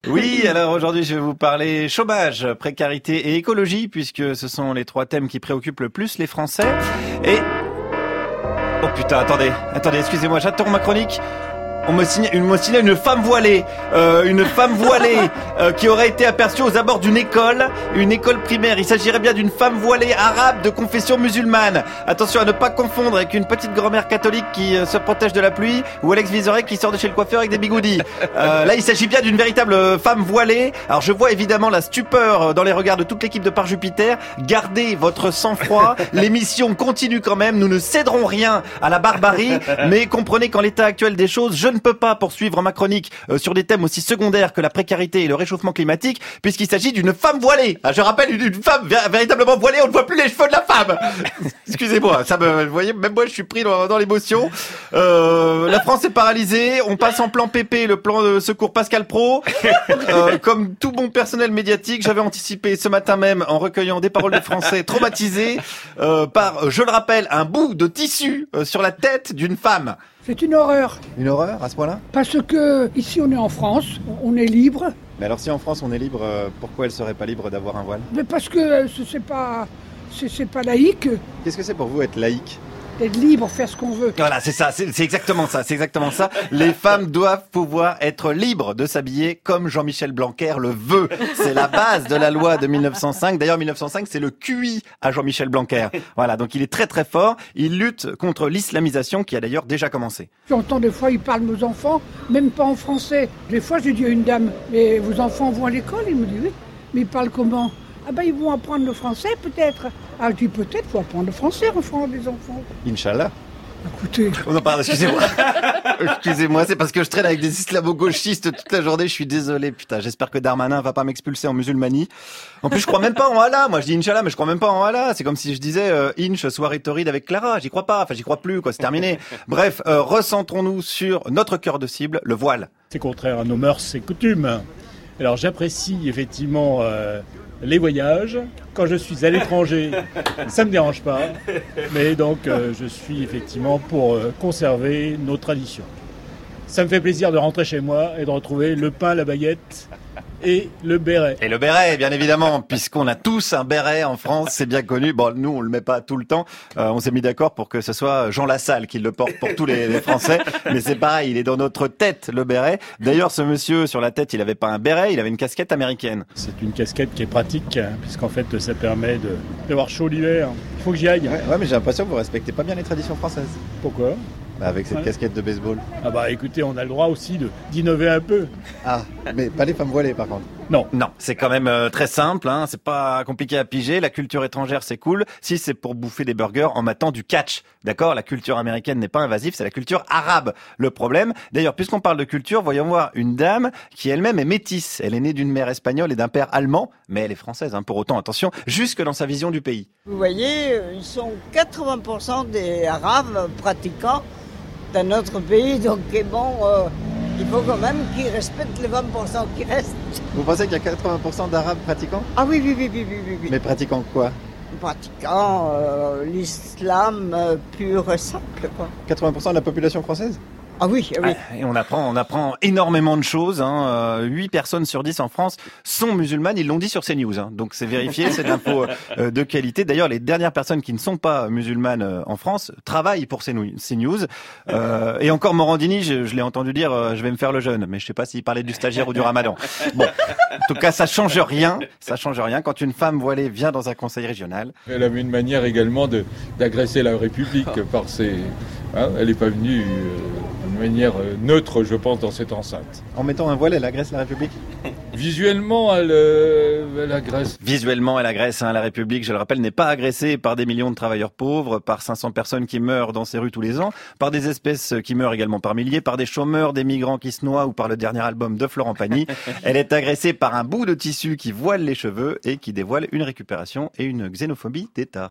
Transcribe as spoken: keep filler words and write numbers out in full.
Oui, alors aujourd'hui je vais vous parler chômage, précarité et écologie, puisque ce sont les trois thèmes qui préoccupent le plus les Français. Et... Oh putain, attendez, attendez, excusez-moi, j'interromps ma chronique. On me signale une, me signale une femme voilée, euh, une femme voilée euh, qui aurait été aperçue aux abords d'une école, une école primaire. Il s'agirait bien d'une femme voilée arabe de confession musulmane. Attention à ne pas confondre avec une petite grand-mère catholique qui euh, se protège de la pluie ou Alex Vizorek qui sort de chez le coiffeur avec des bigoudis. Euh, là, il s'agit bien d'une véritable femme voilée. Alors, je vois évidemment la stupeur dans les regards de toute l'équipe de Par Jupiter. Gardez votre sang-froid. L'émission continue quand même. Nous ne céderons rien à la barbarie, mais comprenez qu'en l'état actuel des choses, je Je ne peux pas poursuivre ma chronique euh, sur des thèmes aussi secondaires que la précarité et le réchauffement climatique, puisqu'il s'agit d'une femme voilée. Ah, je rappelle, une, une femme vé- véritablement voilée, on ne voit plus les cheveux de la femme. Excusez-moi, ça me, vous voyez, même moi je suis pris dans, dans l'émotion. Euh, la France est paralysée, on passe en plan P P, le plan de secours Pascal Pro. Euh, comme tout bon personnel médiatique, j'avais anticipé ce matin même en recueillant des paroles de Français traumatisés euh, par, je le rappelle, un bout de tissu euh, sur la tête d'une femme. C'est une horreur. Une horreur à ce point-là ? Parce que ici on est en France, on est libre. Mais alors si en France on est libre, euh, pourquoi elle serait pas libre d'avoir un voile ? Mais parce que euh, ce- c'est pas, c'est, c'est pas laïque Qu'est-ce que c'est pour vous être laïque ? d'être libre, faire ce qu'on veut. Voilà, c'est ça, c'est, c'est exactement ça, c'est exactement ça. Les femmes doivent pouvoir être libres de s'habiller comme Jean-Michel Blanquer le veut. C'est la base de la loi de mille neuf cent cinq. D'ailleurs, mille neuf cent cinq, c'est le Q I à Jean-Michel Blanquer. Voilà, donc il est très très fort. Il lutte contre l'islamisation qui a d'ailleurs déjà commencé. J'entends des fois, ils parlent nos enfants, même pas en français. Des fois, j'ai dit à une dame, mais vos enfants vont à l'école? Il me dit oui. Mais ils parlent comment? Ah ben, ils vont apprendre le français peut-être. Ah, je dis peut-être, faut apprendre le français, enfant, des enfants. Inch'Allah. Écoutez, Oh non, pardon, excusez-moi. Excusez-moi, c'est parce que je traîne avec des islamo-gauchistes toute la journée, je suis désolé, putain. J'espère que Darmanin va pas m'expulser en musulmanie. En plus, je crois même pas en Allah. Moi, je dis Inch'Allah, mais je crois même pas en Allah. C'est comme si je disais euh, Inch, soirée torride avec Clara. J'y crois pas. Enfin, j'y crois plus, quoi. C'est terminé. Bref, euh, recentrons-nous sur notre cœur de cible, le voile. C'est contraire à nos mœurs et coutumes. Alors j'apprécie effectivement euh, les voyages. Quand je suis à l'étranger, ça ne me dérange pas. Mais donc euh, je suis effectivement pour euh, conserver nos traditions. Ça me fait plaisir de rentrer chez moi et de retrouver le pain, la baguette et le béret. Et le béret, bien évidemment, puisqu'on a tous un béret en France, c'est bien connu. Bon, nous, on le met pas tout le temps. Euh, on s'est mis d'accord pour que ce soit Jean Lassalle qui le porte pour tous les, les Français. Mais c'est pareil, il est dans notre tête, le béret. D'ailleurs, ce monsieur, sur la tête, il avait pas un béret, il avait une casquette américaine. C'est une casquette qui est pratique, hein, puisqu'en fait ça permet de, d'avoir chaud l'hiver. Il faut que j'y aille. Ouais, ouais, mais j'ai l'impression que vous respectez pas bien les traditions françaises. Pourquoi ? Bah, avec cette Ouais. casquette de baseball. Ah bah écoutez, on a le droit aussi de, d'innover un peu. Ah, mais pas les femmes voilées, par contre. Non. Non, c'est quand même euh, très simple, hein. C'est pas compliqué à piger. La culture étrangère, c'est cool. Si c'est pour bouffer des burgers en matant du catch, d'accord ? La culture américaine n'est pas invasive, c'est la culture arabe le problème. D'ailleurs, puisqu'on parle de culture, voyons voir une dame qui elle-même est métisse. Elle est née d'une mère espagnole et d'un père allemand, mais elle est française, hein, pour autant, attention, jusque dans sa vision du pays. Vous voyez, euh, ils sont quatre-vingts pour cent des Arabes pratiquants dans notre pays, donc et bon, euh, il faut quand même qu'ils respectent les vingt pour cent qui restent. Vous pensez qu'il y a quatre-vingts pour cent d'arabes pratiquants ? Ah oui, oui, oui, oui, oui, oui, oui. Mais pratiquant quoi ? Pratiquant euh, l'islam euh, pur et simple, quoi. quatre-vingts pour cent de la population française ? Ah oui, ah oui. Ah, et on apprend, on apprend énormément de choses. Hein. Euh, huit personnes sur dix en France sont musulmanes. Ils l'ont dit sur CNews. Hein. Donc c'est vérifié, c'est de l'info euh, de qualité. D'ailleurs, les dernières personnes qui ne sont pas musulmanes euh, en France travaillent pour CNews. Euh, et encore Morandini, je, je l'ai entendu dire, euh, je vais me faire le jeûne. Mais je sais pas s'il parlait du stagiaire ou du Ramadan. Bon, en tout cas, ça change rien. Ça change rien quand une femme voilée vient dans un conseil régional. Elle avait une manière également de, d'agresser la République par ses... Hein, elle n'est pas venue euh, d'une manière euh, neutre, je pense, dans cette enceinte. En mettant un voile, elle agresse la République ? Visuellement, elle, euh, elle agresse. Visuellement, elle agresse. Hein. La République, je le rappelle, n'est pas agressée par des millions de travailleurs pauvres, par cinq cents personnes qui meurent dans ces rues tous les ans, par des espèces qui meurent également par milliers, par des chômeurs, des migrants qui se noient ou par le dernier album de Florent Pagny. Elle est agressée par un bout de tissu qui voile les cheveux et qui dévoile une récupération et une xénophobie d'État.